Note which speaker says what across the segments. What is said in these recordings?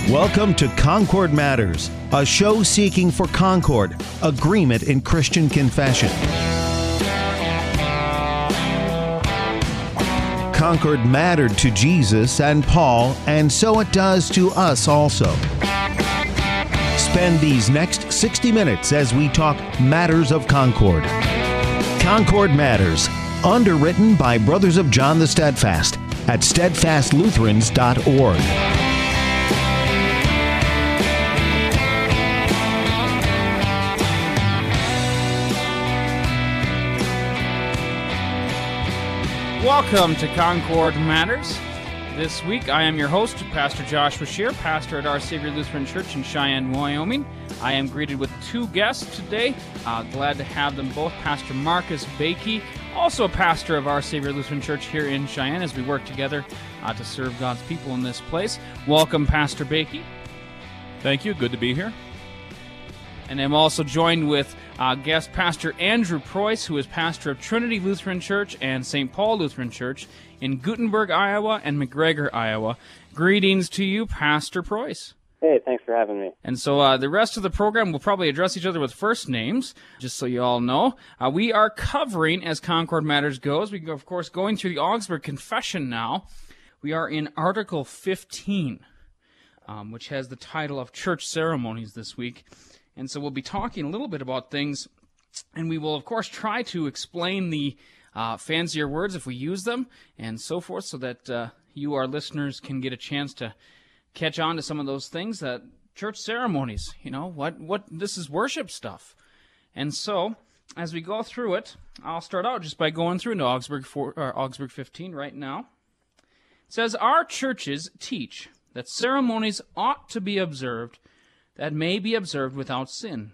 Speaker 1: Welcome to Concord Matters, a show seeking for concord, agreement in Christian confession. Concord mattered to Jesus and Paul, and so it does to us also. Spend these next 60 minutes as we talk matters of Concord. Concord Matters, underwritten by Brothers of John the Steadfast at steadfastlutherans.org.
Speaker 2: Welcome to Concord Matters. This week, I am your host, Pastor Joshua Scheer, pastor at Our Savior Lutheran Church in Cheyenne, Wyoming. I am greeted with two guests today. Glad to have them both. Pastor Marcus Bakey, also a pastor of Our Savior Lutheran Church here in Cheyenne, as we work together to serve God's people in this place. Welcome, Pastor Bakey.
Speaker 3: Thank you. Good to be here.
Speaker 2: And I'm also joined with guest Pastor Andrew Preuss, who is pastor of Trinity Lutheran Church and St. Paul Lutheran Church in Gutenberg, Iowa, and McGregor, Iowa. Greetings to you, Pastor Preuss.
Speaker 4: Hey, thanks for having me.
Speaker 2: And so the rest of the program, we'll probably address each other with first names, just so you all know. We are covering, as Concord Matters goes, we go, of course, going through the Augsburg Confession now. We are in Article 15, which has the title of Church Ceremonies this week. And so we'll be talking a little bit about things, and we will, of course, try to explain the fancier words if we use them, and so forth, so that you, our listeners, can get a chance to catch on to some of those things. That church ceremonies, you know, what this is worship stuff. And so, as we go through it, I'll start out just by going through into Augsburg 15 right now. It says, "Our churches teach that ceremonies ought to be observed that may be observed without sin.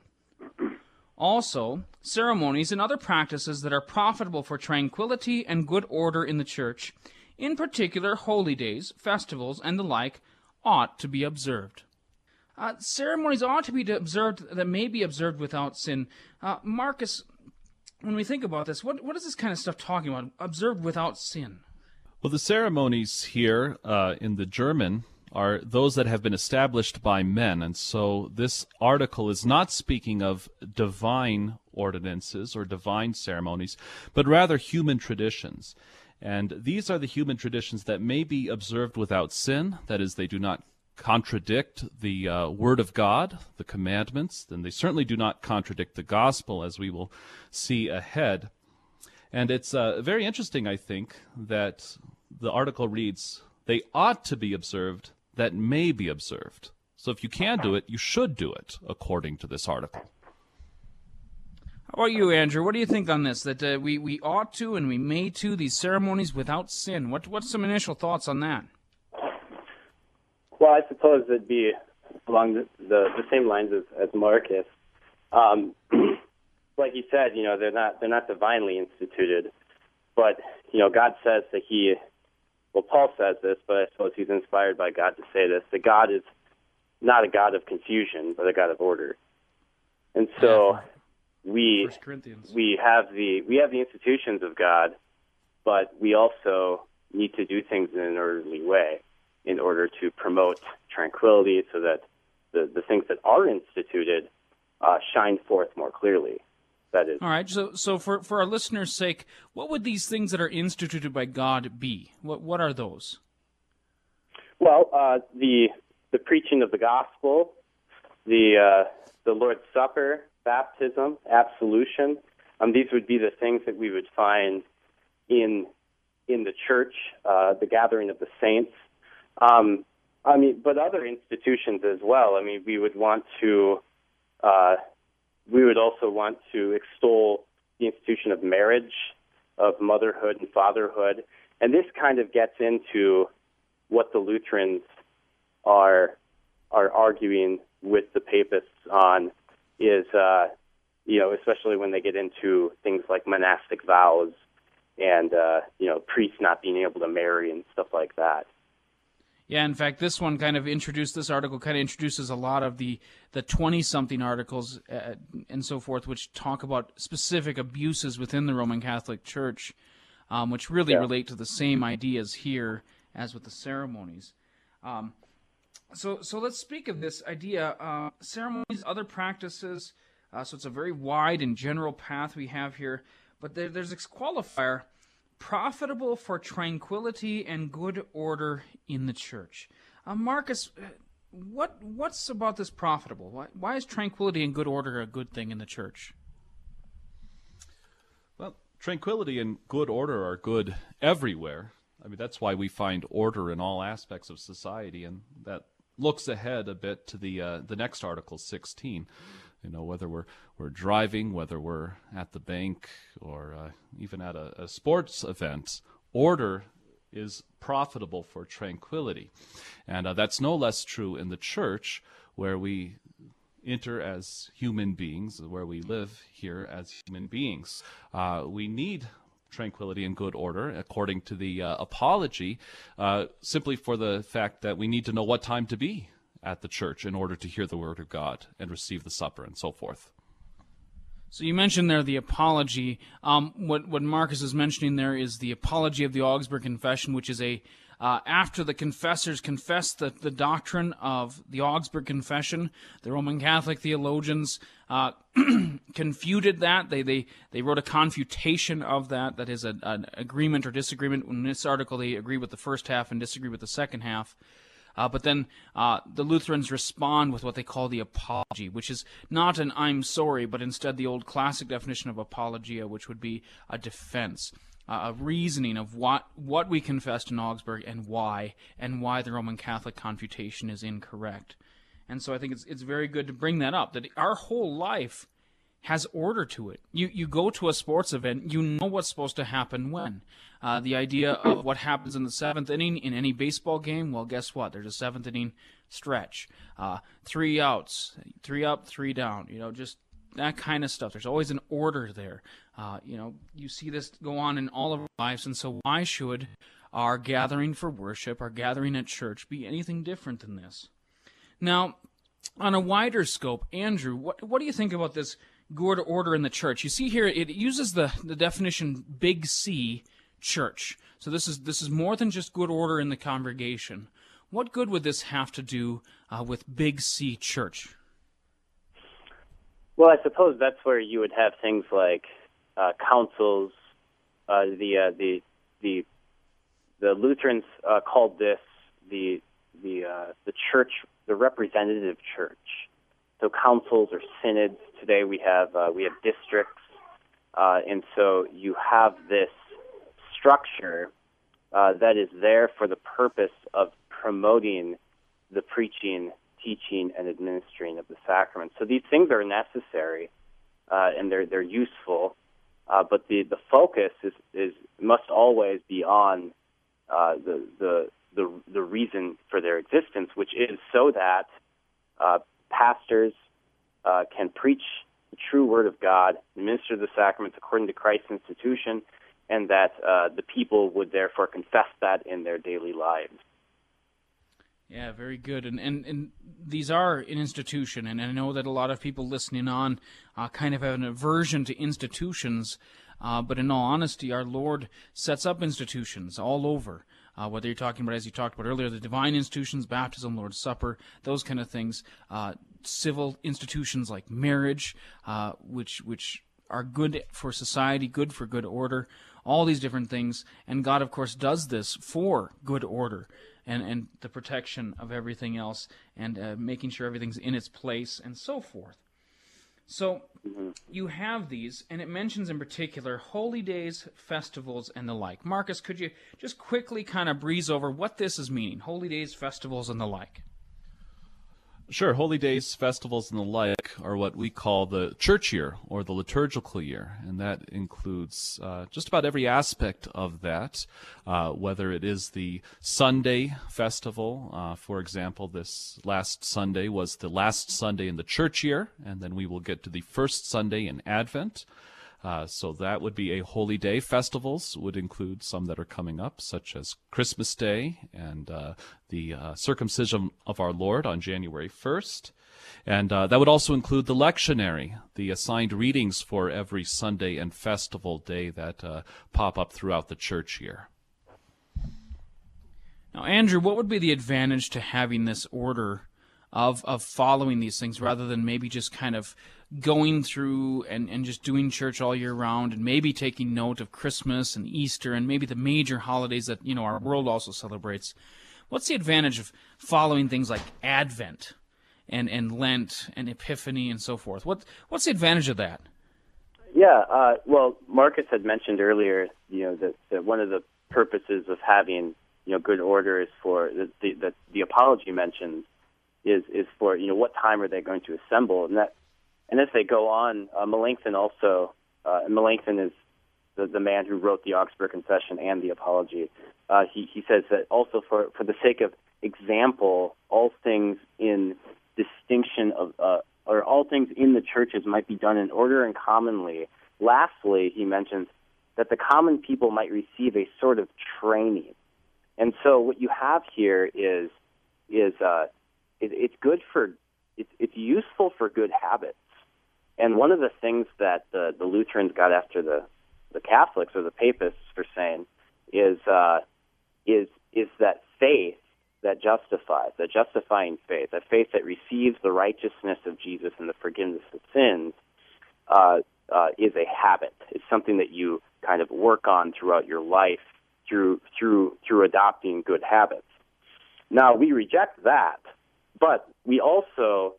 Speaker 2: Also, ceremonies and other practices that are profitable for tranquility and good order in the church, in particular holy days, festivals, and the like, ought to be observed." Ceremonies ought to be observed that may be observed without sin. Marcus, when we think about this, what is this kind of stuff talking about? Observed without sin.
Speaker 3: Well, the ceremonies here in the German are those that have been established by men, and so this article is not speaking of divine ordinances or divine ceremonies, but rather human traditions. And these are the human traditions that may be observed without sin, that is, they do not contradict the Word of God, the commandments, and they certainly do not contradict the gospel, as we will see ahead. And it's very interesting, I think, that the article reads, "They ought to be observed that may be observed." So if you can do it, you should do it, according to this article.
Speaker 2: How about you, Andrew? What do you think on this? That we ought to and we may to these ceremonies without sin. What's some initial thoughts on that?
Speaker 4: Well, I suppose it'd be along the same lines as Marcus. Like you said, you know, they're not divinely instituted, but you know, God says that Well, Paul says this, but I suppose he's inspired by God to say this, that God is not a God of confusion, but a God of order. And so we have the institutions of God, but we also need to do things in an orderly way in order to promote tranquility so that the things that are instituted shine forth more clearly. That is.
Speaker 2: All right, so for our listeners' sake, what would these things that are instituted by God be? What are those?
Speaker 4: Well, the preaching of the gospel, the Lord's Supper, baptism, absolution. These would be the things that we would find in the church, the gathering of the saints. But other institutions as well. I mean, we would also want to extol the institution of marriage, of motherhood and fatherhood. And this kind of gets into what the Lutherans are arguing with the papists on is, especially when they get into things like monastic vows and, priests not being able to marry and stuff like that.
Speaker 2: Yeah, in fact, this article kind of introduces a lot of the 20-something articles and so forth, which talk about specific abuses within the Roman Catholic Church, which really relate to the same ideas here as with the ceremonies. So let's speak of this idea, ceremonies, other practices. So it's a very wide and general path we have here. But there's this qualifier, profitable for tranquility and good order in the church. Marcus, what's about this profitable? Why is tranquility and good order a good thing in the church?
Speaker 3: Well, tranquility and good order are good everywhere. I mean, that's why we find order in all aspects of society, and that looks ahead a bit to the next article, 16. You know, whether we're driving, whether we're at the bank, or even at a sports event, order is profitable for tranquility. And that's no less true in the church, where we enter as human beings, where we live here as human beings. We need tranquility and good order, according to the apology, simply for the fact that we need to know what time to be at the church in order to hear the word of God and receive the supper and so forth.
Speaker 2: So you mentioned there the apology. What Marcus is mentioning there is the apology of the Augsburg Confession, which is after the confessors confessed the doctrine of the Augsburg Confession, the Roman Catholic theologians confuted that. They wrote a confutation of that. That is an agreement or disagreement. In this article, they agree with the first half and disagree with the second half. But then the Lutherans respond with what they call the apology, which is not an I'm sorry, but instead the old classic definition of apologia, which would be a defense, a reasoning of what we confessed in Augsburg and why the Roman Catholic confutation is incorrect. And so I think it's very good to bring that up, that our whole life has order to it. You go to a sports event, you know what's supposed to happen when. The idea of what happens in the seventh inning in any baseball game, well, guess what? There's a seventh inning stretch. 3 outs, 3 up, 3 down, just that kind of stuff. There's always an order there. You see this go on in all of our lives, and so why should our gathering for worship, our gathering at church, be anything different than this? Now, on a wider scope, Andrew, what do you think about this good order in the church? You see here, it uses the definition big C, church. So this is more than just good order in the congregation. What good would this have to do with big C, church?
Speaker 4: Well, I suppose that's where you would have things like councils. The Lutherans called this the church, the representative church. So councils or synods. Today we have districts, and so you have this structure that is there for the purpose of promoting the preaching, teaching, and administering of the sacraments. So these things are necessary, and they're useful, but the focus must always be on the reason for their existence, which is so that pastors can preach the true word of God, administer the sacraments according to Christ's institution, and that the people would therefore confess that in their daily lives.
Speaker 2: Yeah, very good. And these are an institution, and I know that a lot of people listening on kind of have an aversion to institutions, but in all honesty, our Lord sets up institutions all over. Whether you're talking about, as you talked about earlier, the divine institutions, baptism, Lord's Supper, those kind of things, civil institutions like marriage, which are good for society, good for good order, all these different things. And God, of course, does this for good order and the protection of everything else and making sure everything's in its place and so forth. So you have these, and it mentions in particular holy days, festivals, and the like. Marcus, could you just quickly kind of breeze over what this is meaning, holy days, festivals, and the like?
Speaker 3: Sure. Holy days, festivals, and the like are what we call the church year or the liturgical year, and that includes just about every aspect of that, whether it is the Sunday festival. For example, this last Sunday was the last Sunday in the church year, and then we will get to the first Sunday in Advent. So that would be a holy day. Festivals would include some that are coming up, such as Christmas Day and the circumcision of our Lord on January 1st. And that would also include the lectionary, the assigned readings for every Sunday and festival day that pop up throughout the church year.
Speaker 2: Now, Andrew, what would be the advantage to having this order of following these things rather than maybe just kind of going through and just doing church all year round and maybe taking note of Christmas and Easter and maybe the major holidays that, our world also celebrates? What's the advantage of following things like Advent and Lent and Epiphany and so forth? What's the advantage of that?
Speaker 4: Yeah, well, Marcus had mentioned earlier, that one of the purposes of having, good order is for the apology mentions is for, what time are they going to assemble, and as they go on, Melanchthon also, Melanchthon is the man who wrote the Augsburg Confession and the Apology. He says that also for the sake of example, all things in distinction of, or all things in the churches might be done in order and commonly. Lastly, he mentions that the common people might receive a sort of training. And so what you have here is it's good for, it's useful for good habits. And one of the things that the Lutherans got after the Catholics or the Papists for saying is that faith that justifies, that justifying faith, that faith that receives the righteousness of Jesus and the forgiveness of sins, is a habit. It's something that you kind of work on throughout your life through adopting good habits. Now, we reject that, but we also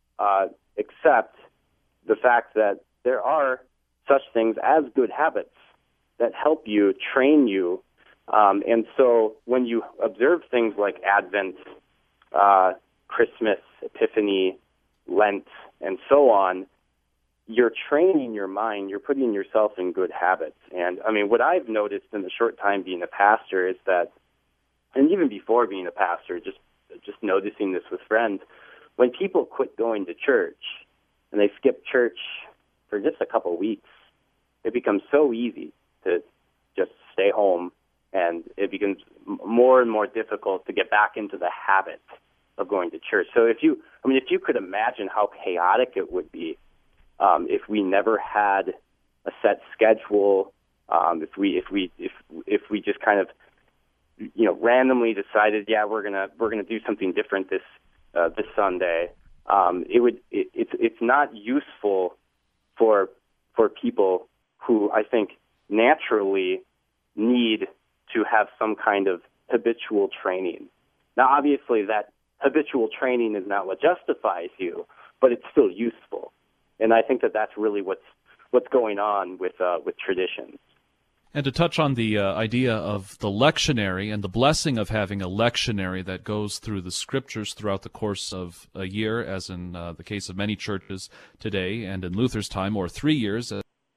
Speaker 4: accept the fact that there are such things as good habits that help you, train you. And so when you observe things like Advent, Christmas, Epiphany, Lent, and so on, you're training your mind, you're putting yourself in good habits. And, what I've noticed in the short time being a pastor is that, and even before being a pastor, just noticing this with friends, when people quit going to church and they skip church for just a couple of weeks, it becomes so easy to just stay home, and it becomes more and more difficult to get back into the habit of going to church. So if you could imagine how chaotic it would be if we never had a set schedule, if we just kind of randomly decided, we're gonna do something different this Sunday, it's not useful for people who I think naturally need to have some kind of habitual training. Now, obviously, that habitual training is not what justifies you, but it's still useful. And I think that that's really what's going on with traditions.
Speaker 3: And to touch on the idea of the lectionary and the blessing of having a lectionary that goes through the scriptures throughout the course of a year, as in the case of many churches today and in Luther's time, or 3 years,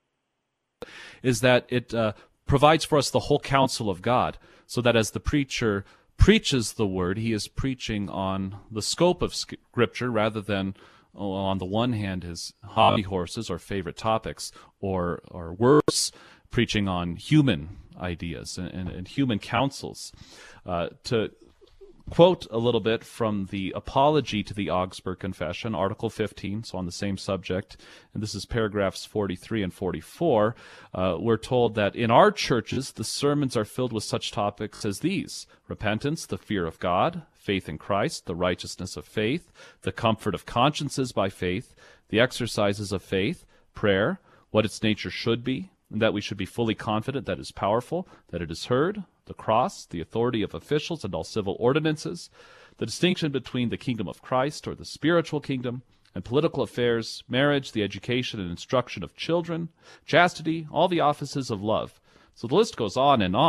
Speaker 3: is that it provides for us the whole counsel of God, so that as the preacher preaches the word, he is preaching on the scope of Scripture rather than, on the one hand, his hobby horses or favorite topics, or worse, preaching on human ideas and human counsels. To quote a little bit from the Apology to the Augsburg Confession, Article 15, so on the same subject, and this is paragraphs 43 and 44, we're told that in our churches, the sermons are filled with such topics as these: repentance, the fear of God, faith in Christ, the righteousness of faith, the comfort of consciences by faith, the exercises of faith, prayer, what its nature should be, and that we should be fully confident that it is powerful, that it is heard, the cross, the authority of officials and all civil ordinances, the distinction between the kingdom of Christ or the spiritual kingdom, and political affairs, marriage, the education and instruction of children, chastity, all the offices of love. So the list goes on. And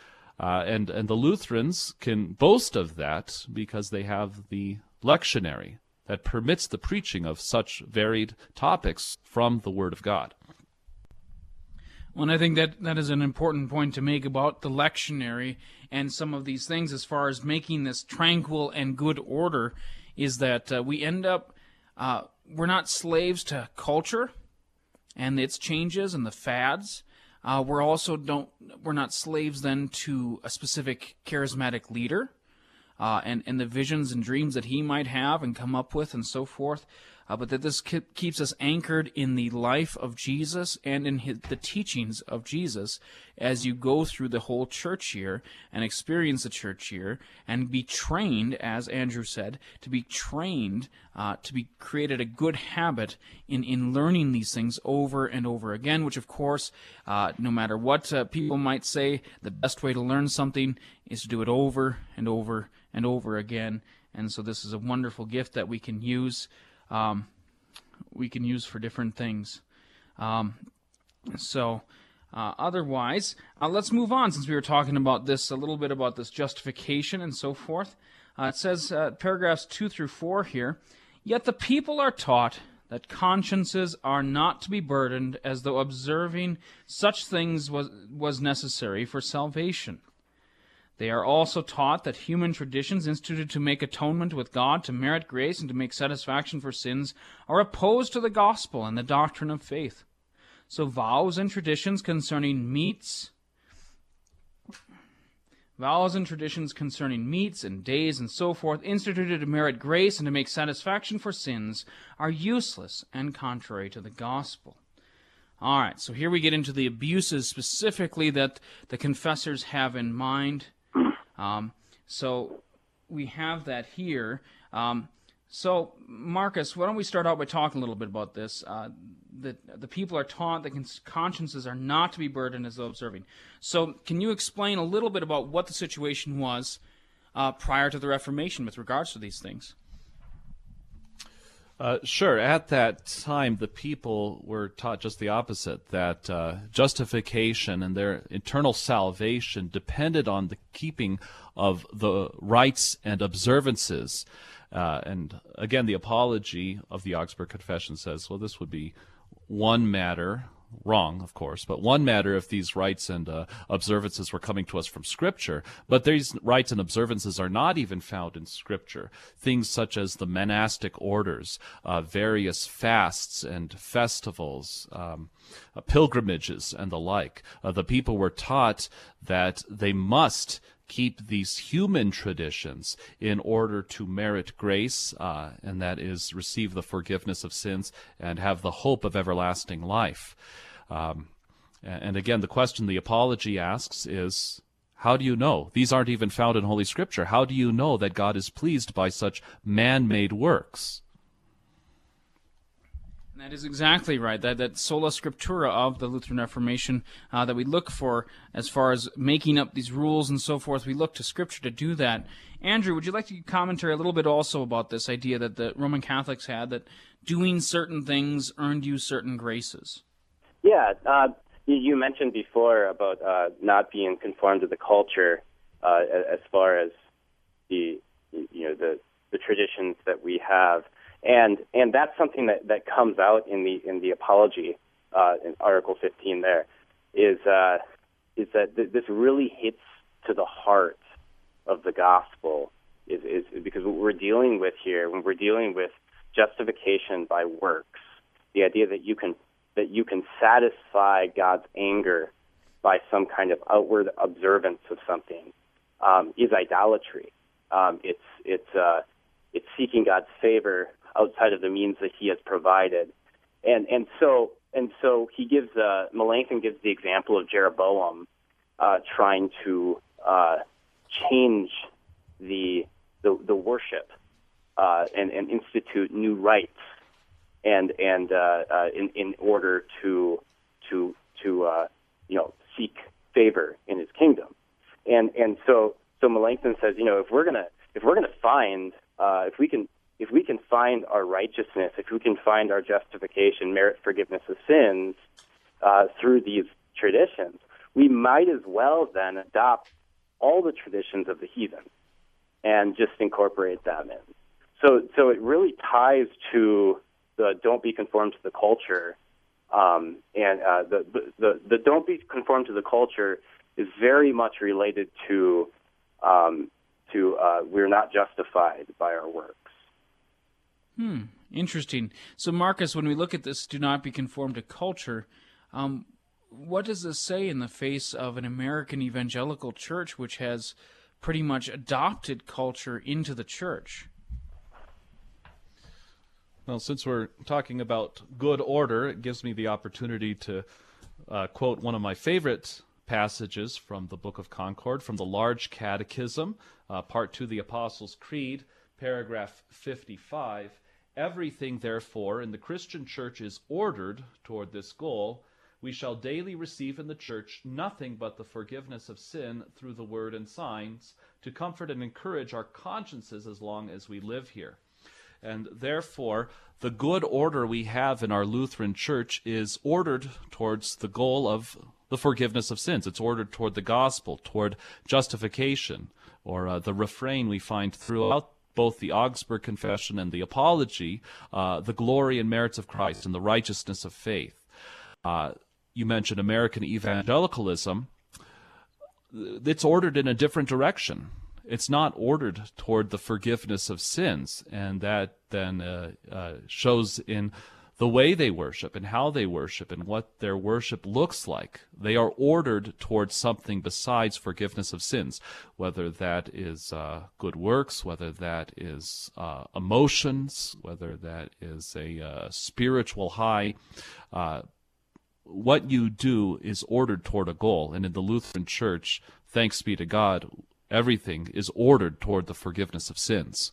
Speaker 3: the Lutherans can boast of that because they have the lectionary that permits the preaching of such varied topics from the Word of God.
Speaker 2: Well, and I think that is an important point to make about the lectionary and some of these things as far as making this tranquil and good order, is that we end up, we're not slaves to culture and its changes and the fads. We're not slaves then to a specific charismatic leader and the visions and dreams that he might have and come up with and so forth. but that this keeps us anchored in the life of Jesus and in the teachings of Jesus as you go through the whole church year and experience the church year and be trained, as Andrew said, to be trained, to be created a good habit in learning these things over and over again, which of course, no matter what people might say, the best way to learn something is to do it over and over and over again. And so this is a wonderful gift that we can use. We can use for different things. Otherwise, let's move on, since we were talking about this, a little bit about this justification and so forth. It says, paragraphs 2 through 4 here, "Yet the people are taught that consciences are not to be burdened, as though observing such things was necessary for salvation. They are also taught that human traditions instituted to make atonement with God, to merit grace, and to make satisfaction for sins are opposed to the gospel and the doctrine of faith. So vows and traditions concerning meats and days and so forth, instituted to merit grace and to make satisfaction for sins, are useless and contrary to the gospel." All right, so here we get into the abuses specifically that the confessors have in mind. So we have that here. So, Marcus, why don't we start out by talking a little bit about this? The people are taught that consciences are not to be burdened as though observing. So, can you explain a little bit about what the situation was prior to the Reformation with regards to these things?
Speaker 3: Sure. At that time, the people were taught just the opposite, that justification and their eternal salvation depended on the keeping of the rites and observances. And again, the apology of the Augsburg Confession says, well, this would be one matter, wrong, of course, but one matter if these rites and observances were coming to us from Scripture. But these rites and observances are not even found in Scripture. Things such as the monastic orders, various fasts and festivals, pilgrimages, and the like. The people were taught that they must keep these human traditions in order to merit grace, and that is receive the forgiveness of sins and have the hope of everlasting life. And again, the question the apology asks is, how do you know? These aren't even found in Holy Scripture. How do you know that God is pleased by such man-made works?
Speaker 2: That is exactly right. That sola scriptura of the Lutheran Reformation that we look for as far as making up these rules and so forth. We look to Scripture to do that. Andrew, would you like to commentary a little bit also about this idea that the Roman Catholics had, that doing certain things earned you certain graces?
Speaker 4: Yeah, you mentioned before about not being conformed to the culture as far as the traditions that we have. And that's something that comes out in the apology in Article 15. There is that this really hits to the heart of the gospel. Is because what we're dealing with here, when we're dealing with justification by works, the idea that you can satisfy God's anger by some kind of outward observance of something, is idolatry. It's seeking God's favor outside of the means that He has provided, and so he gives Melanchthon gives the example of Jeroboam trying to change the worship and institute new rites and in order to seek favor in his kingdom, and so Melanchthon says, if we're gonna find if we can find our righteousness, if we can find our justification, merit forgiveness of sins through these traditions, we might as well then adopt all the traditions of the heathen and just incorporate them in. So it really ties to the don't be conformed to the culture, and the don't be conformed to the culture is very much related to we're not justified by our works.
Speaker 2: Interesting. So, Marcus, when we look at this, do not be conformed to culture, what does this say in the face of an American evangelical church which has pretty much adopted culture into the church?
Speaker 3: Well, since we're talking about good order, it gives me the opportunity to quote one of my favorite passages from the Book of Concord, from the Large Catechism, Part 2, the Apostles' Creed, paragraph 55. Everything, therefore, in the Christian church is ordered toward this goal. We shall daily receive in the church nothing but the forgiveness of sin through the word and signs, to comfort and encourage our consciences as long as we live here. And therefore, the good order we have in our Lutheran Church is ordered towards the goal of the forgiveness of sins. It's ordered toward the gospel, toward justification, or the refrain we find throughout both the Augsburg Confession and the Apology, the glory and merits of Christ and the righteousness of faith. You mentioned American evangelicalism. It's ordered in a different direction. It's not ordered toward the forgiveness of sins, and that then shows in the way they worship and how they worship and what their worship looks like. They are ordered towards something besides forgiveness of sins, whether that is good works, whether that is emotions, whether that is a spiritual high. What you do is ordered toward a goal, and in the Lutheran Church, thanks be to God, everything is ordered toward the forgiveness of sins.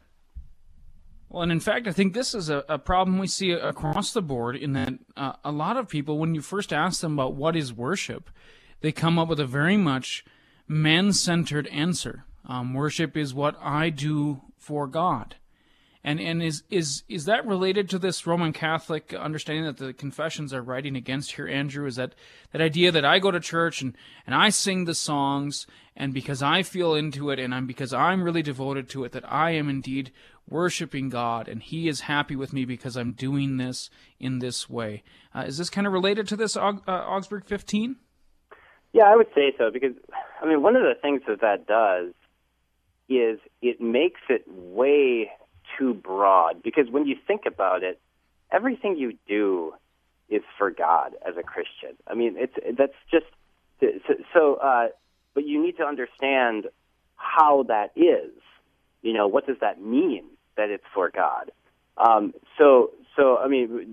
Speaker 2: Well, and in fact, I think this is a problem we see across the board, in that a lot of people, when you first ask them about what is worship, they come up with a very much man-centered answer. Worship is what I do for God. And is that related to this Roman Catholic understanding that the confessions are writing against here, Andrew? Is that idea that I go to church and I sing the songs, and because I feel into it and because I'm really devoted to it, that I am indeed worshiping God, and He is happy with me because I'm doing this in this way? Is this kind of related to this Augsburg 15?
Speaker 4: Yeah, I would say so, because, I mean, one of the things that does is it makes it way too broad, because when you think about it, everything you do is for God as a Christian. I mean, that's just so. But you need to understand how that is. You know, what does that mean that it's for God? So I mean,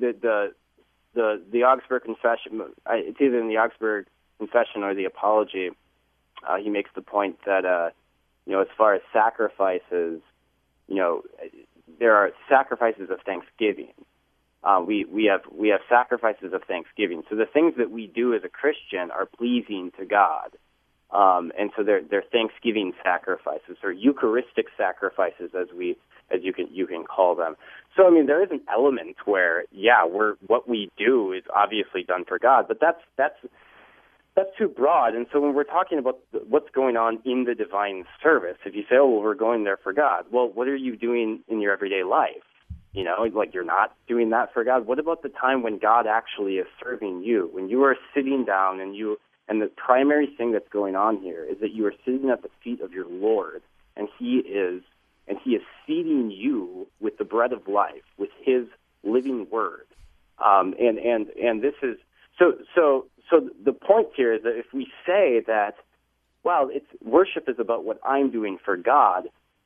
Speaker 4: the Augsburg Confession. It's either in the Augsburg Confession or the Apology. He makes the point that as far as sacrifices, there are sacrifices of thanksgiving. We have sacrifices of thanksgiving. So the things that we do as a Christian are pleasing to God, and so they're thanksgiving sacrifices, or Eucharistic sacrifices, as you can call them. So I mean, there is an element where what we do is obviously done for God, but that's too broad. And so when we're talking about what's going on in the divine service, if you say, we're going there for God, well, what are you doing in your everyday life? Like you're not doing that for God. What about the time when God actually is serving you, when you are sitting down and the primary thing that's going on here is that you are sitting at the feet of your Lord, and He is feeding you with the bread of life, with His living word. And this is so the point here is that if we say that, worship is about what I'm doing for God,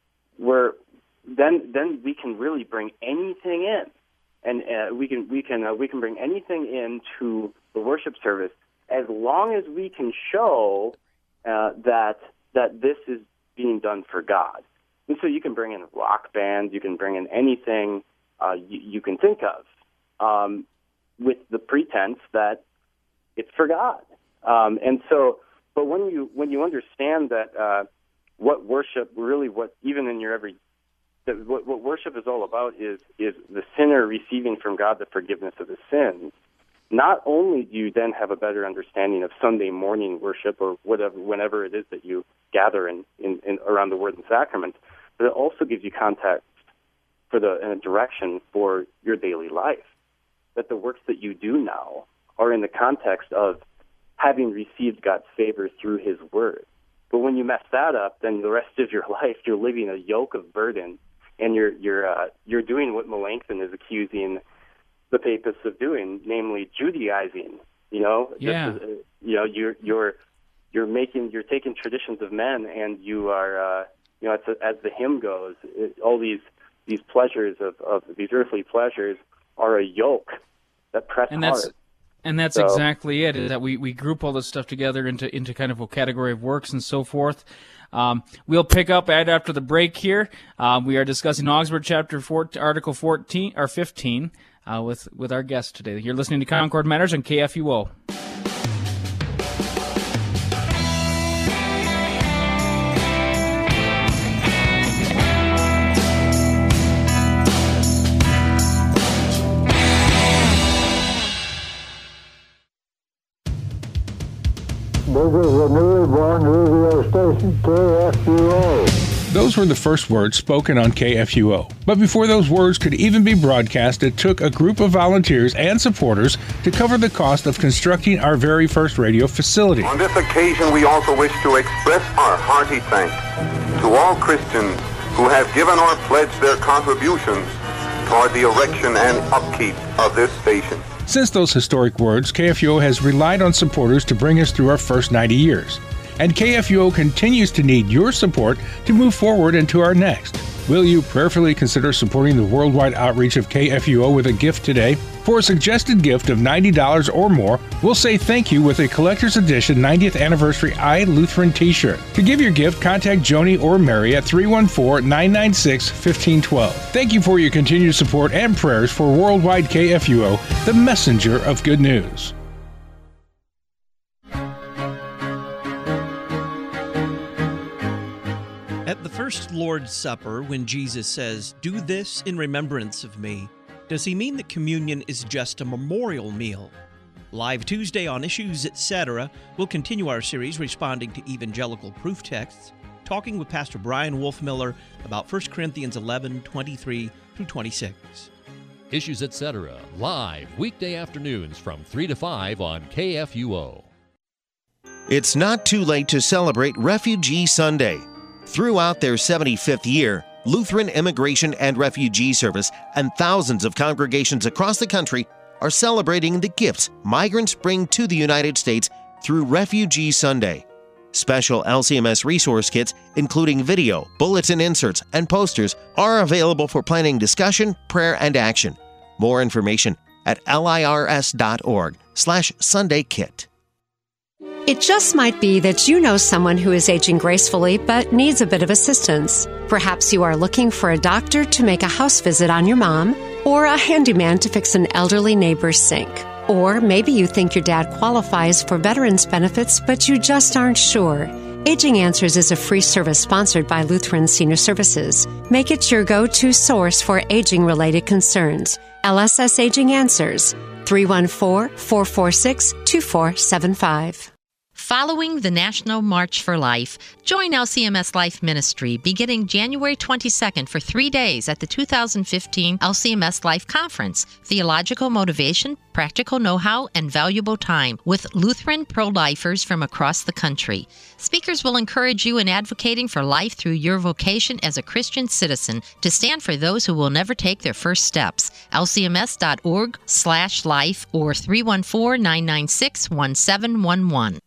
Speaker 4: then we can really bring anything in, and we can bring anything into the worship service, as long as we can show that this is being done for God. And so you can bring in rock bands, you can bring in anything you can think of, with the pretense that it's for God. But when you understand that what worship really, what worship is all about is the sinner receiving from God the forgiveness of his sins. Not only do you then have a better understanding of Sunday morning worship, or whenever it is that you gather in around the Word and Sacrament, but it also gives you context and a direction for your daily life. That the works that you do now are in the context of having received God's favor through His Word. But when you mess that up, then the rest of your life you're living a yoke of burden, and you're doing what Melanchthon is accusing the papists of doing, namely Judaizing. You're taking traditions of men, and you are as the hymn goes, all these these pleasures of these earthly pleasures are a yoke that press hard.
Speaker 2: And that's exactly it, is that we group all this stuff together into kind of a category of works and so forth. We'll pick up after the break here. We are discussing Augsburg chapter 4, article 14 or 15 with our guest today. You're listening to Concord Matters on KFUO.
Speaker 5: This is a newly born radio station, KFUO.
Speaker 6: Those were the first words spoken on KFUO. But before those words could even be broadcast, it took a group of volunteers and supporters to cover the cost of constructing our very first radio facility.
Speaker 7: On this occasion, we also wish to express our hearty thanks to all Christians who have given or pledged their contributions toward the erection and upkeep of this station.
Speaker 6: Since those historic words, KFUO has relied on supporters to bring us through our first 90 years. And KFUO continues to need your support to move forward into our next. Will you prayerfully consider supporting the worldwide outreach of KFUO with a gift today? For a suggested gift of $90 or more, we'll say thank you with a collector's edition 90th anniversary iLutheran t-shirt. To give your gift, contact Joni or Mary at 314-996-1512. Thank you for your continued support and prayers for worldwide KFUO, the messenger of good news.
Speaker 8: At the first Lord's Supper, when Jesus says, "Do this in remembrance of me," does he mean that communion is just a memorial meal? Live Tuesday on Issues Etc., we'll continue our series responding to evangelical proof texts, talking with Pastor Brian Wolfmiller about 1 Corinthians 11:23-26.
Speaker 9: Issues Etc., live weekday afternoons from 3 to 5 on KFUO.
Speaker 1: It's not too late to celebrate Refugee Sunday. Throughout their 75th year, Lutheran Immigration and Refugee Service and thousands of congregations across the country are celebrating the gifts migrants bring to the United States through Refugee Sunday. Special LCMS resource kits, including video, bulletin inserts, and posters, are available for planning discussion, prayer, and action. More information at lirs.org/SundayKit.
Speaker 10: It just might be that you know someone who is aging gracefully but needs a bit of assistance. Perhaps you are looking for a doctor to make a house visit on your mom, or a handyman to fix an elderly neighbor's sink. Or maybe you think your dad qualifies for veterans benefits, but you just aren't sure. Aging Answers is a free service sponsored by Lutheran Senior Services. Make it your go-to source for aging-related concerns. LSS Aging Answers, 314-446-2475.
Speaker 11: Following the National March for Life, join LCMS Life Ministry beginning January 22nd for 3 days at the 2015 LCMS Life Conference. Theological motivation, practical know-how, and valuable time with Lutheran pro-lifers from across the country. Speakers will encourage you in advocating for life through your vocation as a Christian citizen to stand for those who will never take their first steps. LCMS.org/life or 314-996-1711.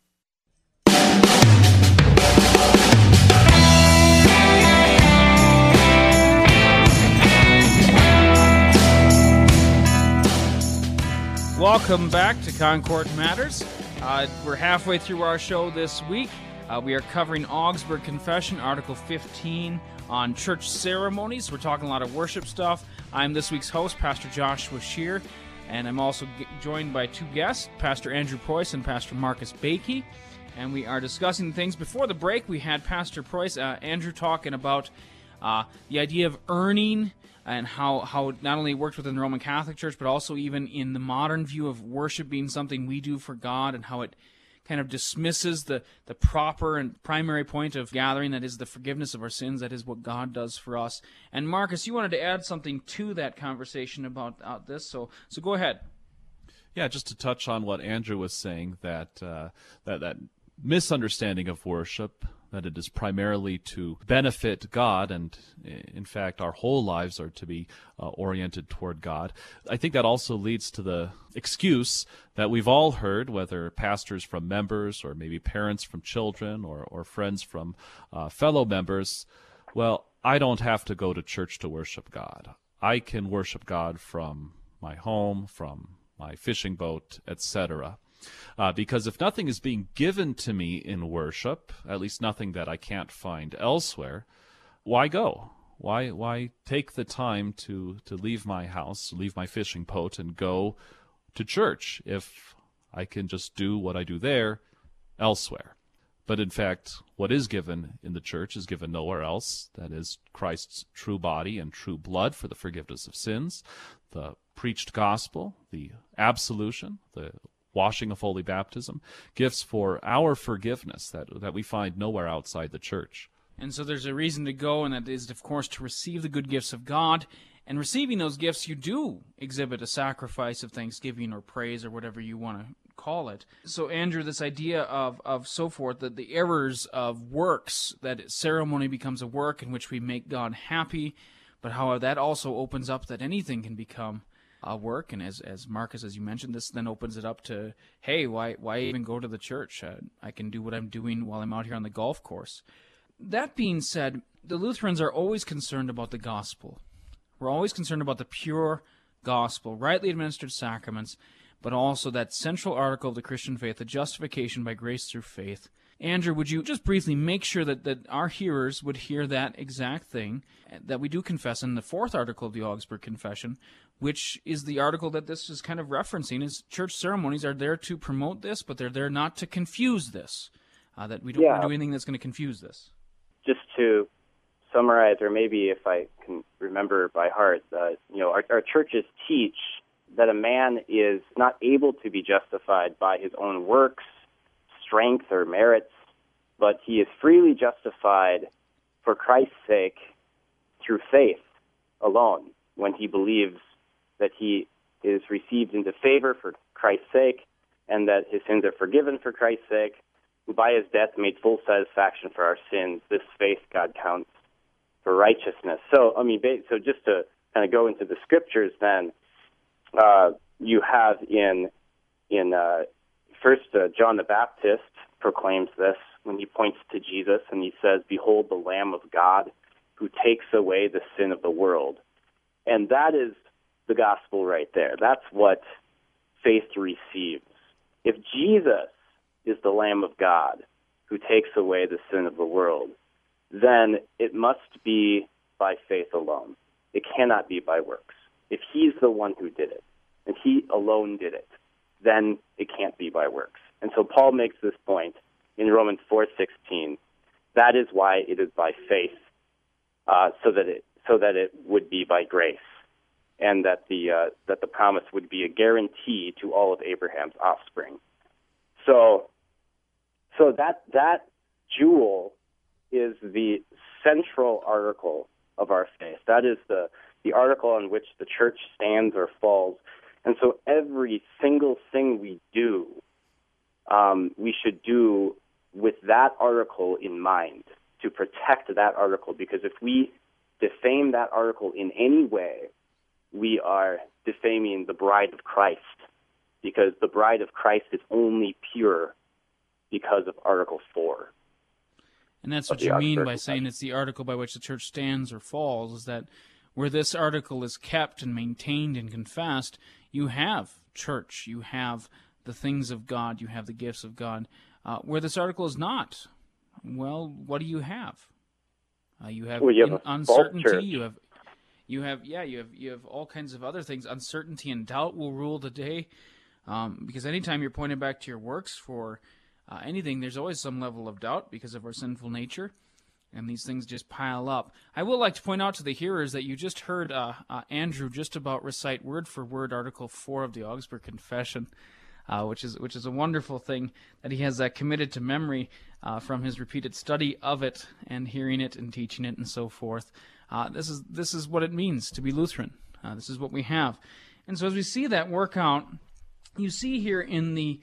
Speaker 2: Welcome back to Concord Matters. We're halfway through our show this week. We are covering Augsburg Confession, Article 15, on church ceremonies. We're talking a lot of worship stuff. I'm this week's host, Pastor Joshua Scheer, and I'm also joined by two guests, Pastor Andrew Preuss and Pastor Marcus Bakey. And we are discussing things. Before the break, we had Pastor Preuss, Andrew, talking about the idea of earning and how not only it works within the Roman Catholic Church, but also even in the modern view of worship being something we do for God, and how it kind of dismisses the proper and primary point of gathering, that is the forgiveness of our sins, that is what God does for us. And Marcus, you wanted to add something to that conversation about this, so go ahead.
Speaker 3: Yeah, just to touch on what Andrew was saying, that misunderstanding of worship, that it is primarily to benefit God, and in fact our whole lives are to be oriented toward God. I think that also leads to the excuse that we've all heard, whether pastors from members or maybe parents from children or friends from fellow members. Well, I don't have to go to church to worship God. I can worship God from my home, from my fishing boat, etc. Because if nothing is being given to me in worship, at least nothing that I can't find elsewhere, why go? Why take the time to leave my house, leave my fishing boat, and go to church if I can just do what I do there elsewhere? But in fact, what is given in the church is given nowhere else. That is Christ's true body and true blood for the forgiveness of sins, the preached gospel, the absolution, the washing of holy baptism, gifts for our forgiveness that we find nowhere outside the church.
Speaker 2: And so there's a reason to go, and that is, of course, to receive the good gifts of God. And receiving those gifts, you do exhibit a sacrifice of thanksgiving or praise or whatever you want to call it. So, Andrew, this idea of so forth, that the errors of works, that ceremony becomes a work in which we make God happy, but how that also opens up that anything can become a work. And as Marcus, as you mentioned, this then opens it up to, hey, why even go to the church? I can do what I'm doing while I'm out here on the golf course. That being said, the Lutherans are always concerned about the gospel. We're always concerned about the pure gospel, rightly administered sacraments, but also that central article of the Christian faith, the justification by grace through faith. Andrew, would you just briefly make sure that our hearers would hear that exact thing that we do confess in the fourth article of the Augsburg Confession, which is the article that this is kind of referencing, is church ceremonies are there to promote this, but they're there not to confuse this, that we don't want to do anything that's going to confuse this.
Speaker 4: Just to summarize, or maybe if I can remember by heart, our churches teach that a man is not able to be justified by his own works, strength, or merits, but he is freely justified for Christ's sake through faith alone, when he believes that he is received into favor for Christ's sake and that his sins are forgiven for Christ's sake, who by his death made full satisfaction for our sins. This faith God counts for righteousness. So, so just to kind of go into the scriptures then, you have in first John the Baptist proclaims this when he points to Jesus and he says, "Behold the Lamb of God who takes away the sin of the world." And that is the gospel right there. That's what faith receives. If Jesus is the Lamb of God who takes away the sin of the world, then it must be by faith alone. It cannot be by works. If he's the one who did it, and he alone did it, then it can't be by works. And so Paul makes this point in Romans 4:16. That is why it is by faith, so that it would be by grace, and that the promise would be a guarantee to all of Abraham's offspring. So that jewel is the central article of our faith. That is the article on which the church stands or falls. And so every single thing we do, we should do with that article in mind, to protect that article, because if we defame that article in any way, we are defaming the bride of Christ, because the bride of Christ is only pure because of Article 4.
Speaker 2: And that's what you mean by saying it's the article by which the church stands or falls, is that where this article is kept and maintained and confessed, you have church, you have the things of God, you have the gifts of God. Where this article is not, well, what do you have? You have uncertainty. You have all kinds of other things. Uncertainty and doubt will rule the day, because anytime you're pointing back to your works for anything, there's always some level of doubt because of our sinful nature, and these things just pile up. I will like to point out to the hearers that you just heard Andrew just about recite word for word Article 4 of the Augsburg Confession, which is a wonderful thing that he has committed to memory from his repeated study of it and hearing it and teaching it and so forth. This is what it means to be Lutheran. This is what we have. And so as we see that work out, you see here in the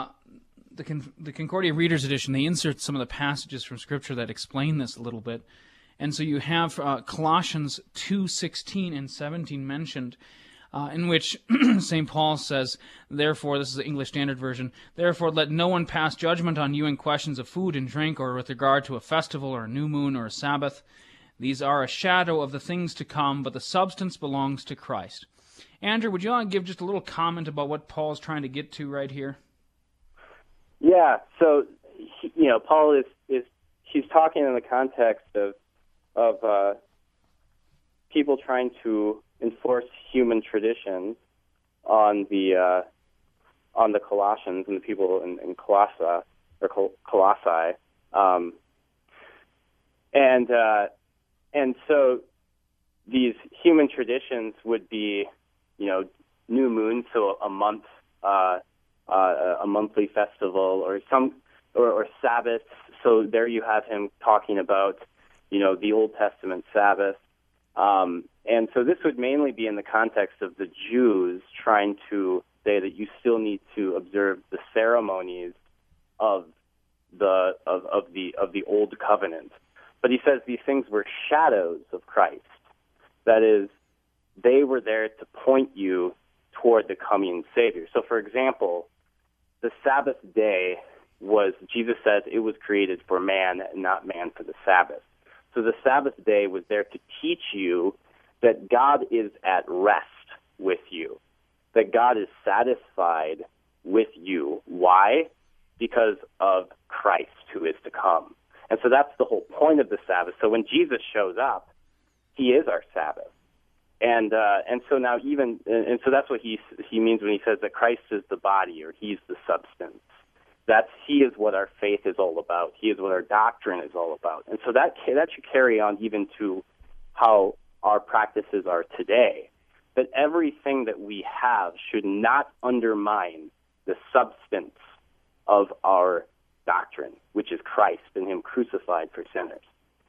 Speaker 2: Concordia Reader's Edition, they insert some of the passages from Scripture that explain this a little bit. And so you have Colossians 2:16 and 17 mentioned, in which St. Paul says, therefore, this is the English Standard Version, therefore let no one pass judgment on you in questions of food and drink, or with regard to a festival or a new moon or a Sabbath. These are a shadow of the things to come, but the substance belongs to Christ. Andrew, would you want to give just a little comment about what Paul is trying to get to right here?
Speaker 4: Yeah, so, Paul he's talking in the context of people trying to enforce human traditions on the Colossians and the people in Colossae. And so these human traditions would be, new moon, so a month, a monthly festival, or Sabbath. So there you have him talking about, the Old Testament Sabbath. And so this would mainly be in the context of the Jews trying to say that you still need to observe the ceremonies of the Old Covenant. But he says these things were shadows of Christ. That is, they were there to point you toward the coming Savior. So, for example, the Sabbath day Jesus says it was created for man, not man for the Sabbath. So the Sabbath day was there to teach you that God is at rest with you, that God is satisfied with you. Why? Because of Christ who is to come. And so that's the whole point of the Sabbath. So when Jesus shows up, he is our Sabbath. And so now and so that's what he means when he says that Christ is the body, or he's the substance. He is what our faith is all about. He is what our doctrine is all about. And so that should carry on even to how our practices are today. That everything that we have should not undermine the substance of our doctrine, which is Christ and him crucified for sinners.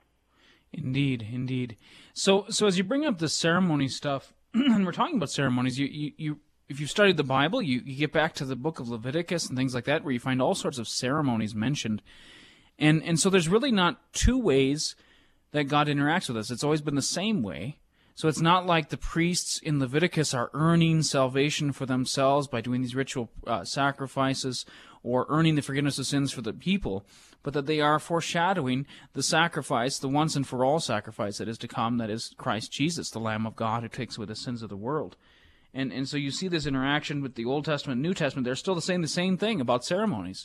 Speaker 2: Indeed, indeed. So as you bring up the ceremony stuff, and we're talking about ceremonies, you if you've studied the Bible, you get back to the book of Leviticus and things like that, where you find all sorts of ceremonies mentioned. And so there's really not two ways that God interacts with us. It's always been the same way. So it's not like the priests in Leviticus are earning salvation for themselves by doing these ritual sacrifices or earning the forgiveness of sins for the people, but that they are foreshadowing the sacrifice, the once and for all sacrifice that is to come, that is Christ Jesus, the Lamb of God who takes away the sins of the world. And so you see this interaction with the Old Testament and New Testament. They're still saying the same thing about ceremonies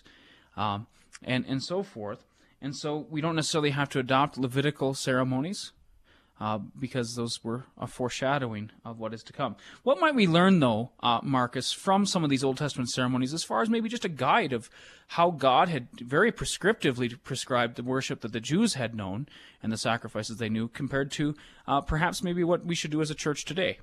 Speaker 2: and so forth. And so we don't necessarily have to adopt Levitical ceremonies because those were a foreshadowing of what is to come. What might we learn, though, Marcus, from some of these Old Testament ceremonies as far as maybe just a guide of how God had very prescriptively prescribed the worship that the Jews had known and the sacrifices they knew compared to perhaps maybe what we should do as a church today?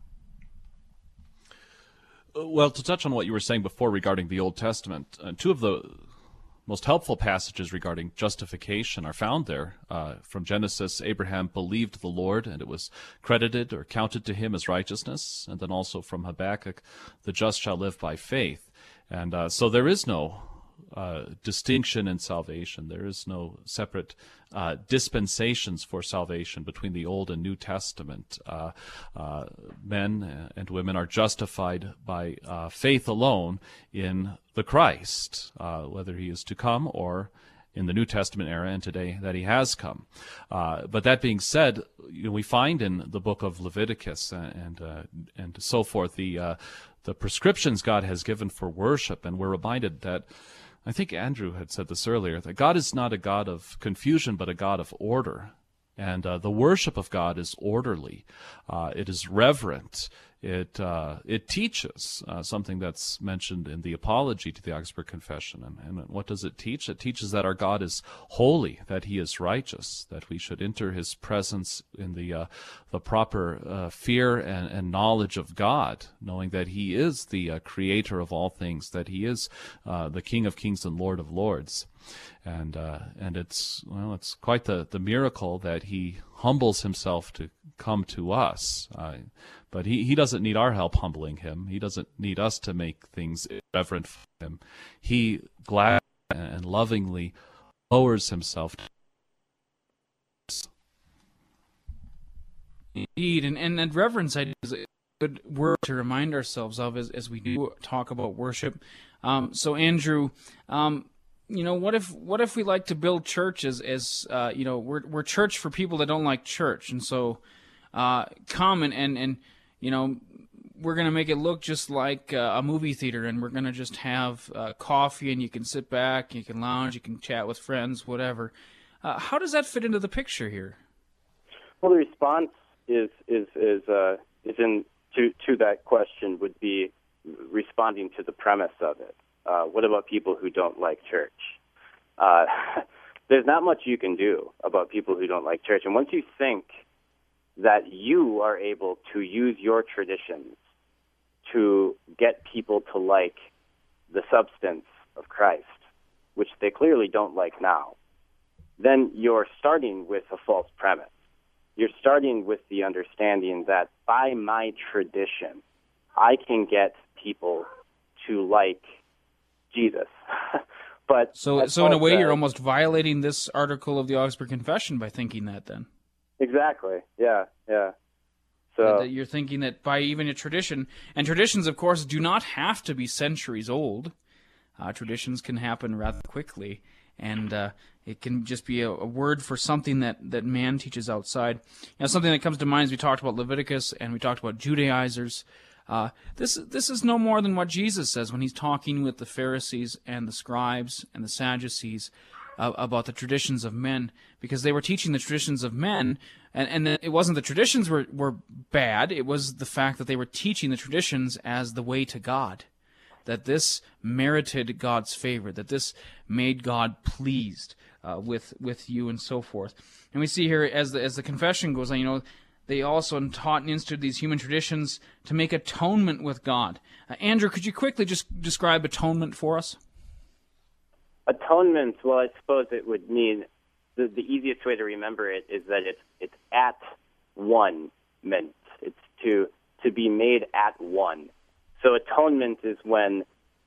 Speaker 3: Well, to touch on what you were saying before regarding the Old Testament, two of the most helpful passages regarding justification are found there. From Genesis, Abraham believed the Lord, and it was credited or counted to him as righteousness. And then also from Habakkuk, the just shall live by faith. And so there is no distinction in salvation. There is no separate dispensations for salvation between the Old and New Testament. Men and women are justified by faith alone in the Christ, whether he is to come or in the New Testament era and today that he has come. But that being said, we find in the book of Leviticus and so forth the prescriptions God has given for worship, and we're reminded that, I think Andrew had said this earlier, that God is not a God of confusion, but a God of order. And the worship of God is orderly. It is reverent. It teaches something that's mentioned in the apology to the Augsburg Confession. And what does it teach? It teaches that our God is holy, that he is righteous, that we should enter his presence in the proper fear and knowledge of God, knowing that he is the creator of all things, that he is the King of kings and Lord of lords. And it's quite the miracle that he humbles himself to come to us. But he doesn't need our help humbling him. He doesn't need us to make things reverent for him. He gladly and lovingly lowers himself to us.
Speaker 2: Indeed, and reverence is a good word to remind ourselves of as we do talk about worship. So Andrew, what if we like to build churches as we're church for people that don't like church, and so come and we're going to make it look just like a movie theater, and we're going to just have coffee, and you can sit back, you can lounge, you can chat with friends, whatever. How does that fit into the picture here?
Speaker 4: Well, the response is in to that question would be responding to the premise of it. What about people who don't like church? There's not much you can do about people who don't like church. And once you think that you are able to use your traditions to get people to like the substance of Christ, which they clearly don't like now, then you're starting with a false premise. You're starting with the understanding that by my tradition, I can get people to like Jesus. But
Speaker 2: so in a way, you're almost violating this article of the Augsburg Confession by thinking that, then.
Speaker 4: Exactly. Yeah. So
Speaker 2: that you're thinking that by even a tradition, and traditions, of course, do not have to be centuries old. Traditions can happen rather quickly, and it can just be a word for something that man teaches outside. Something that comes to mind is we talked about Leviticus and we talked about Judaizers. This is no more than what Jesus says when he's talking with the Pharisees and the scribes and the Sadducees about the traditions of men, because they were teaching the traditions of men, and it wasn't the traditions were bad, it was the fact that they were teaching the traditions as the way to God, that this merited God's favor, that this made God pleased with you and so forth. And we see here as the confession goes on, they also taught and instituted these human traditions to make atonement with God. Andrew, could you quickly just describe atonement for us?
Speaker 4: Atonement, well, I suppose it would mean the easiest way to remember it is that it's at one meant. It's to be made at one. So atonement is when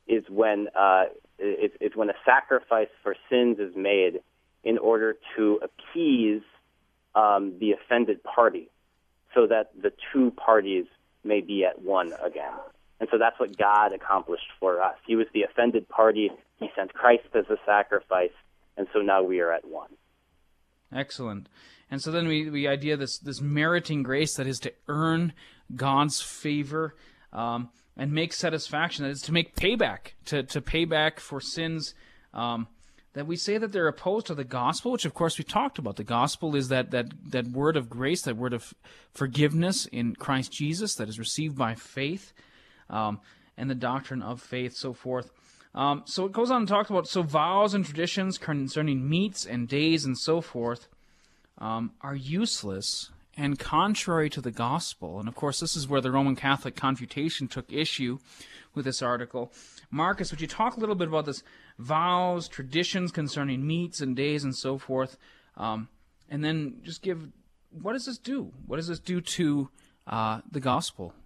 Speaker 4: a sacrifice for sins is made in order to appease the offended party, so that the two parties may be at one again. And so that's what God accomplished for us. He was the offended party. He sent Christ as a sacrifice, and so now we are at one.
Speaker 2: Excellent. And so then we idea this meriting grace that is to earn God's favor and make satisfaction, that is to make payback, to pay back for sins. That we say that they're opposed to the gospel, which of course we talked about. The gospel is that word of grace, that word of forgiveness in Christ Jesus that is received by faith, and the doctrine of faith, so forth. So it goes on and talks about, so vows and traditions concerning meats and days and so forth are useless and contrary to the gospel. And of course this is where the Roman Catholic Confutation took issue with this article. Marcus, would you talk a little bit about this vows, traditions concerning meats and days and so forth, and then just give, what does this do? What does this do to the gospel?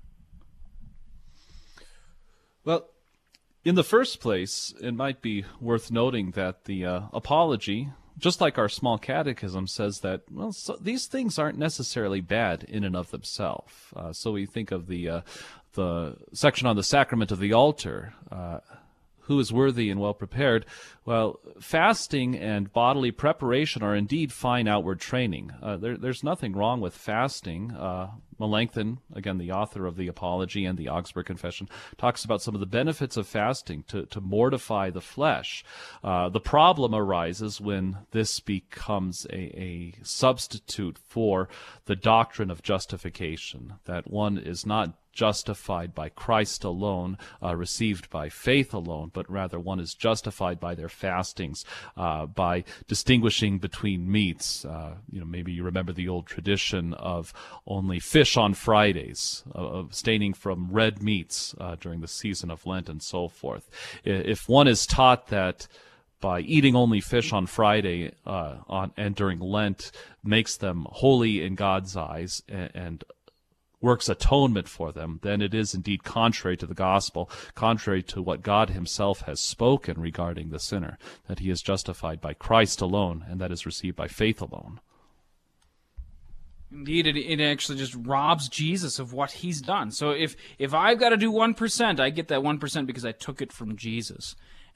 Speaker 3: Well, in the first place, it might be worth noting that the apology, just like our small catechism, says that, well, these things aren't necessarily bad in and of themselves. So we think of the section on the sacrament of the altar, who is worthy and well prepared. Well, fasting and bodily preparation are indeed fine outward training. There's nothing wrong with fasting. Melanchthon, again, the author of the Apology and the Augsburg Confession, talks about some of the benefits of fasting to mortify the flesh. The problem arises when this becomes a substitute for the doctrine of justification, that one is not justified by Christ alone, received by faith alone, but rather one is justified by their fastings, by distinguishing between meats. Maybe you remember the old tradition of only fish on Fridays, of abstaining from red meats during the season of Lent and so forth. If one is taught that by eating only fish on Friday and during Lent makes them holy in God's eyes and works atonement for them, then it is indeed contrary to the gospel, contrary to what God himself has spoken regarding the sinner, that he is justified by Christ alone, and that is received by faith alone.
Speaker 2: Indeed, it actually just robs Jesus of what he's done. So if I've got to do 1%, I get that 1% because I took it from Jesus.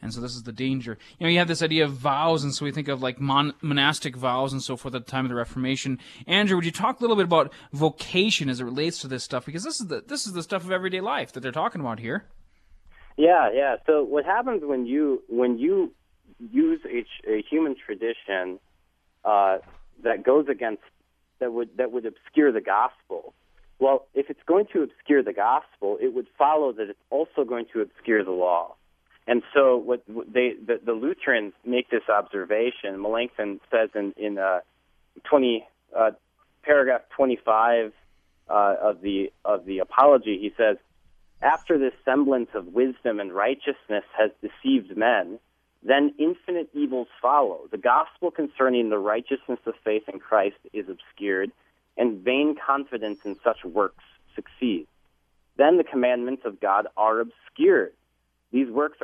Speaker 2: And so this is the danger. You have this idea of vows, and so we think of like monastic vows and so forth at the time of the Reformation. Andrew, would you talk a little bit about vocation as it relates to this stuff? Because this is the stuff of everyday life that they're talking about here.
Speaker 4: Yeah. So what happens when you use a human tradition that goes against that would obscure the gospel? Well, if it's going to obscure the gospel, it would follow that it's also going to obscure the law. And so the Lutherans make this observation. Melanchthon says in paragraph 25 of the Apology, he says, "After this semblance of wisdom and righteousness has deceived men, then infinite evils follow. The gospel concerning the righteousness of faith in Christ is obscured, and vain confidence in such works succeeds. Then the commandments of God are obscured. These works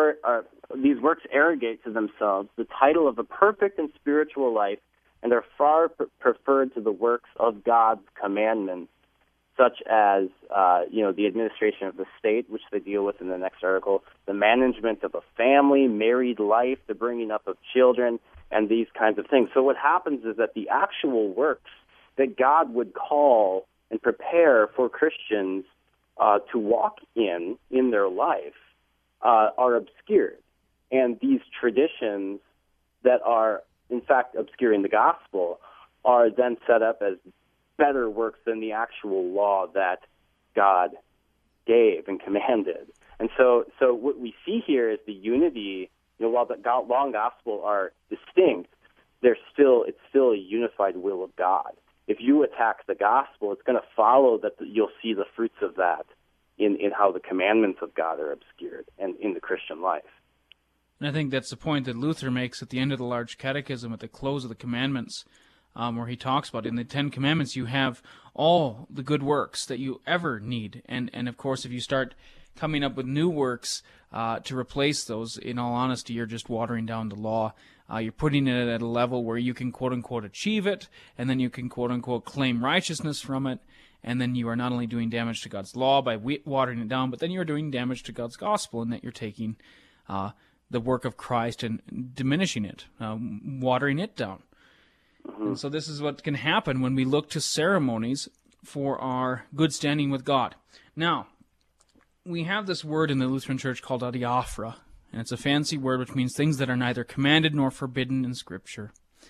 Speaker 4: arrogate to themselves the title of a perfect and spiritual life, and are far preferred to the works of God's commandments, such as the administration of the state, which they deal with in the next article, the management of a family, married life, the bringing up of children, and these kinds of things." So what happens is that the actual works that God would call and prepare for Christians to walk in their life are obscured. And these traditions that are, in fact, obscuring the gospel are then set up as better works than the actual law that God gave and commanded. And so what we see here is the unity. While the law and gospel are distinct, it's still a unified will of God. If you attack the gospel, it's going to follow that you'll see the fruits of that in how the commandments of God are obscured and in the Christian life.
Speaker 2: And I think that's the point that Luther makes at the end of the Large Catechism, at the close of the commandments, where he talks about in the Ten Commandments you have all the good works that you ever need. And of course, if you start coming up with new works to replace those, in all honesty, you're just watering down the law. You're putting it at a level where you can quote-unquote achieve it, and then you can quote-unquote claim righteousness from it, and then you are not only doing damage to God's law by watering it down, but then you're doing damage to God's gospel in that you're taking the work of Christ and diminishing it, watering it down. Mm-hmm. And so this is what can happen when we look to ceremonies for our good standing with God. Now, we have this word in the Lutheran Church called adiaphora, and it's a fancy word which means things that are neither commanded nor forbidden in Scripture.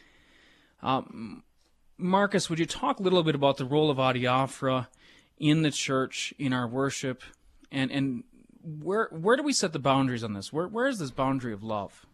Speaker 2: Marcus, would you talk a little bit about the role of adiaphora in the church, in our worship, and where do we set the boundaries on this? Where is this boundary of love?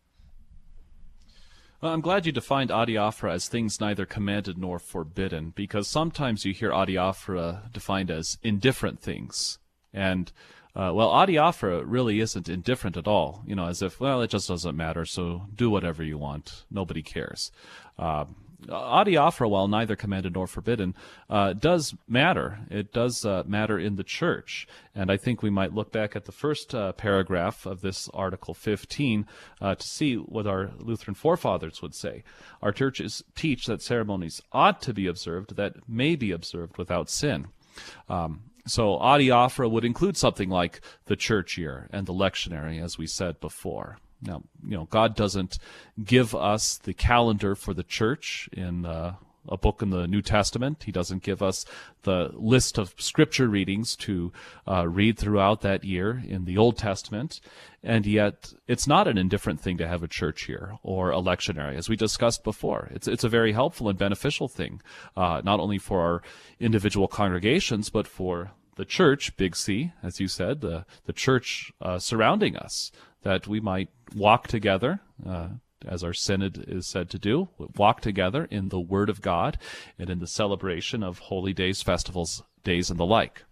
Speaker 3: Well, I'm glad you defined adiaphora as things neither commanded nor forbidden, because sometimes you hear adiaphora defined as indifferent things. And, adiaphora really isn't indifferent at all, as if, it just doesn't matter, so do whatever you want. Nobody cares. Adiaphora, while neither commanded nor forbidden, does matter. It does matter in the church. And I think we might look back at the first paragraph of this Article 15 to see what our Lutheran forefathers would say. Our churches teach that ceremonies ought to be observed that may be observed without sin. So adiaphora would include something like the church year and the lectionary, as we said before. Now, God doesn't give us the calendar for the church in a book in the New Testament. He doesn't give us the list of scripture readings to read throughout that year in the Old Testament. And yet, it's not an indifferent thing to have a church year or a lectionary, as we discussed before. It's a very helpful and beneficial thing, not only for our individual congregations, but for the church, big C, as you said, the church surrounding us, that we might walk together, as our synod is said to do, walk together in the Word of God and in the celebration of holy days, festivals, days, and the like.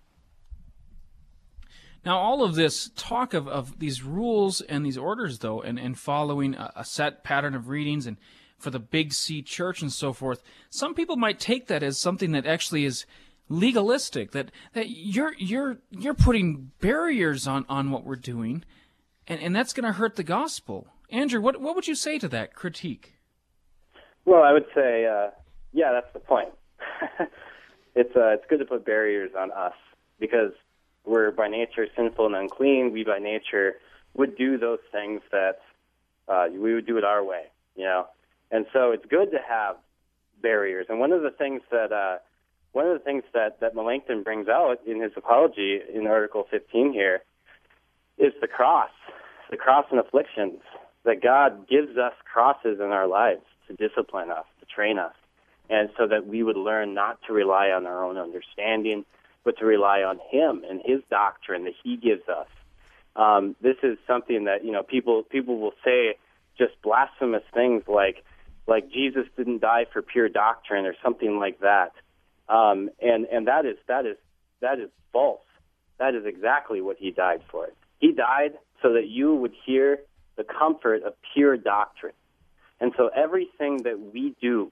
Speaker 2: Now, all of this talk of these rules and these orders, though, and following a set pattern of readings and for the big C church and so forth, some people might take that as something that actually is legalistic, that you're putting barriers on what we're doing, and that's going to hurt the gospel. Andrew, what would you say to that critique?
Speaker 4: Well, I would say, that's the point. It's good to put barriers on us because we're by nature sinful and unclean. We by nature, would do those things that we would do it our way, you know. And so it's good to have barriers. And one of the things that Melanchthon brings out in his apology in Article 15 here is the cross and afflictions, that God gives us crosses in our lives to discipline us, to train us, and so that we would learn not to rely on our own understanding, but to rely on Him and His doctrine that He gives us. This is something that, you know, people will say just blasphemous things like Jesus didn't die for pure doctrine or something like that. And that is false. That is exactly what He died for. He died so that you would hear the comfort of pure doctrine. And so everything that we do,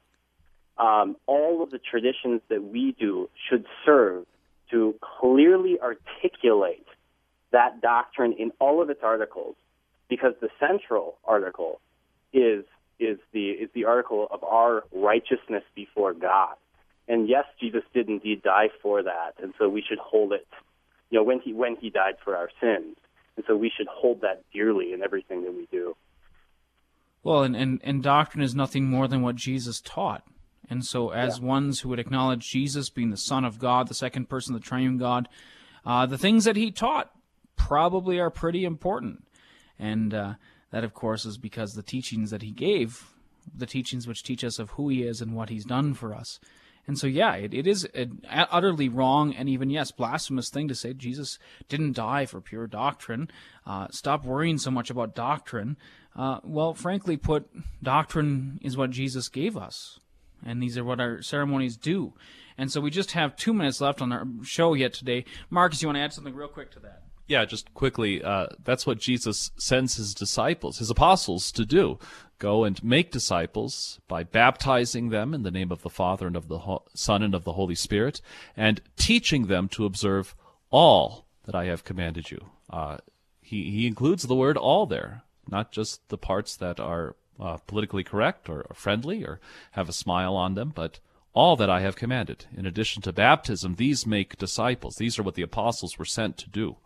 Speaker 4: all of the traditions that we do should serve to clearly articulate that doctrine in all of its articles, because the central article is the article of our righteousness before God. And yes, Jesus did indeed die for that, and so we should hold it, you know, when he died for our sins. And so we should hold that dearly in everything that we do.
Speaker 2: Well, and doctrine is nothing more than what Jesus taught. And so as ones who would acknowledge Jesus being the Son of God, the second person of the triune God, the things that He taught probably are pretty important. And that, of course, is because the teachings that He gave, the teachings which teach us of who He is and what He's done for us. And so, yeah, it is an utterly wrong and even, yes, blasphemous thing to say Jesus didn't die for pure doctrine. Stop worrying so much about doctrine. Well, frankly put, doctrine is what Jesus gave us. And these are what our ceremonies do. And so we just have 2 minutes left on our show yet today. Marcus, you want to add something real quick to that?
Speaker 3: Yeah, just quickly, that's what Jesus sends His disciples, His apostles, to do. Go and make disciples by baptizing them in the name of the Father and of the Son and of the Holy Spirit, and teaching them to observe all that I have commanded you. He includes the word all there, not just the parts that are politically correct or friendly or have a smile on them, but all that I have commanded. In addition to baptism, these make disciples. These are what the apostles were sent to do.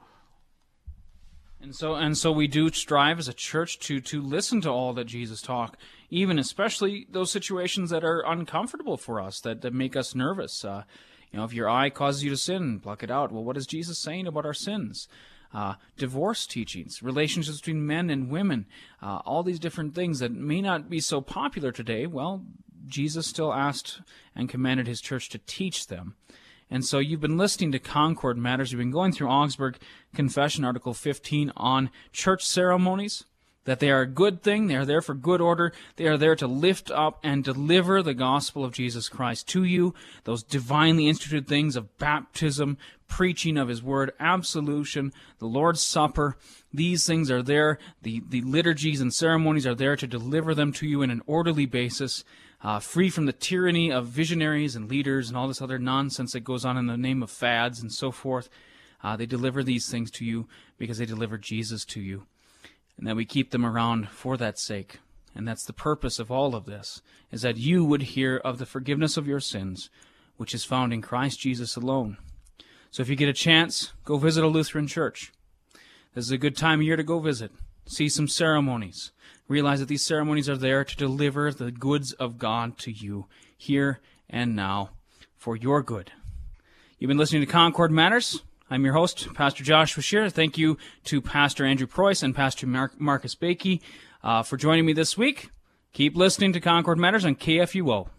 Speaker 2: And so we do strive as a church to listen to all that Jesus taught, even especially those situations that are uncomfortable for us, that make us nervous. If your eye causes you to sin, pluck it out. Well, what is Jesus saying about our sins? Divorce teachings, relationships between men and women, all these different things that may not be so popular today. Well, Jesus still asked and commanded His church to teach them. And so you've been listening to Concord Matters. You've been going through Augsburg Confession, Article 15, on church ceremonies, that they are a good thing. They are there for good order. They are there to lift up and deliver the gospel of Jesus Christ to you, those divinely instituted things of baptism, preaching of His word, absolution, the Lord's Supper. These things are there. The liturgies and ceremonies are there to deliver them to you in an orderly basis, free from the tyranny of visionaries and leaders and all this other nonsense that goes on in the name of fads and so forth. They deliver these things to you because they deliver Jesus to you. And that we keep them around for that sake. And that's the purpose of all of this, is that you would hear of the forgiveness of your sins, which is found in Christ Jesus alone. So if you get a chance, go visit a Lutheran church. This is a good time of year to go visit. See some ceremonies. Realize that these ceremonies are there to deliver the goods of God to you here and now for your good. You've been listening to Concord Matters. I'm your host, Pastor Joshua Scheer. Thank you to Pastor Andrew Preuss and Pastor Marcus Bakey for joining me this week. Keep listening to Concord Matters on KFUO.